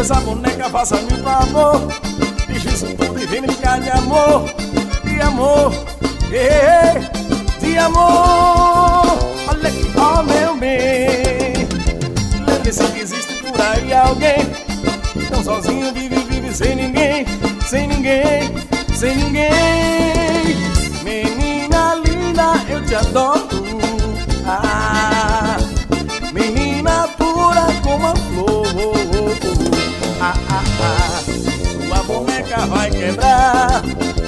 essa boneca, faça-me um favor. Deixa isso tudo e vem brincar de amor. De amor, de amor. Olha aqui, ó meu bem. Lembre-se que existe por aí alguém tão sozinho, vive sem ninguém. Sem ninguém, sem ninguém. Menina linda, eu te adoro. Ah, menina pura como a flor. Ah, ah, ah. Sua boneca vai quebrar,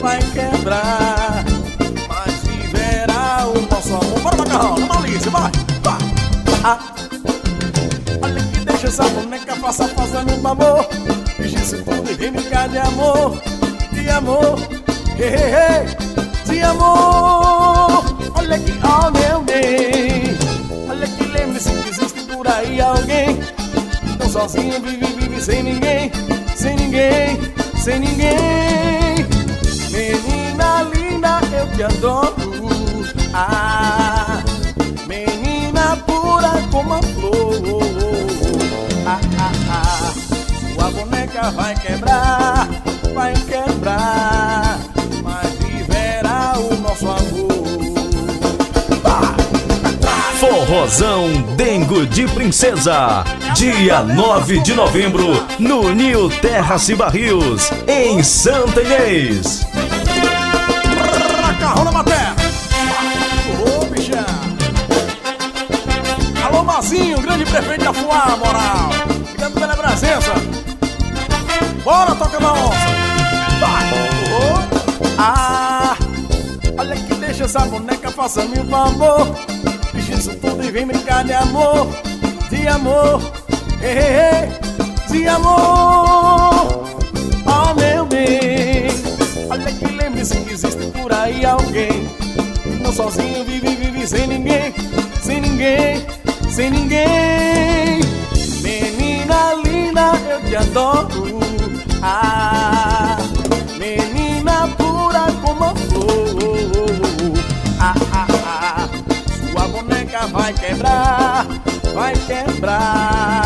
mas viverá o nosso amor. Bora, macarrão, na malícia, vai. Ah, olha que deixa essa boneca, faça-me um amor. Deixa isso tudo e vem brincar de amor. De amor, de amor. Olha aqui, ó meu bem. Olha que lembre-se que existe por aí alguém tão sozinho, vive sem ninguém. Sem ninguém, sem ninguém. Menina linda, eu te adoro. Ah, menina pura como a flor. Ah, ah, ah. Sua boneca vai quebrar, mas viverá o nosso amor. Forrozão Dengo de Princesa, dia 9 de novembro, no Nil Terrace Barrios, em Santa Inês. Macarrão na matéria. Ô, bichão. Alô, Mazinho, grande prefeito de Afuá, moral. Obrigado pela presença. Bora, toca na onça. Vai. Ah, olha que deixa essa boneca, faça-me um favor. Deixa isso tudo e vem brincar de amor. De amor, de amor. Oh, meu bem. Olha que lembre-se que existe por aí alguém não sozinho, vive sem ninguém. Sem ninguém, sem ninguém. Menina linda, eu te adoro. Ah, menina pura como a flor. Ah, ah, ah. Sua boneca vai quebrar,